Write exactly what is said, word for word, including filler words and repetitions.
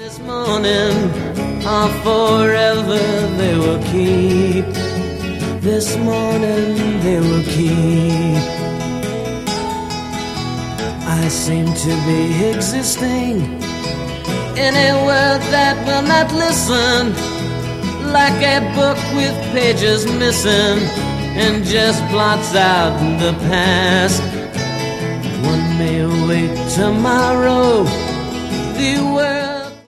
This morning, or forever they will keep. This morning they will keep. I seem to be existing in a world that will not listen, like a book with pages missing and just blots out the past. One may wake tomorrow, the world